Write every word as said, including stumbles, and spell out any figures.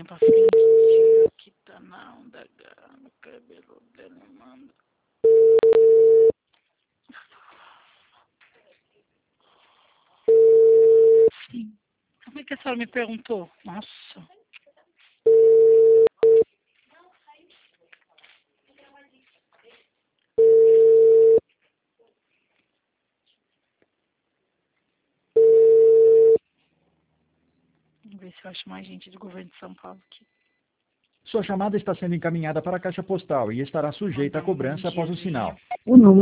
linha pra frente, tio, que tá na onda, H, meu cabelo dele manda. Sim. Como é que a senhora me perguntou? Nossa. Vamos ver se eu acho mais gente do governo de São Paulo aqui. Sua chamada está sendo encaminhada para a caixa postal e estará sujeita a Mandar um bom cobrança após o diazinho. sinal. O número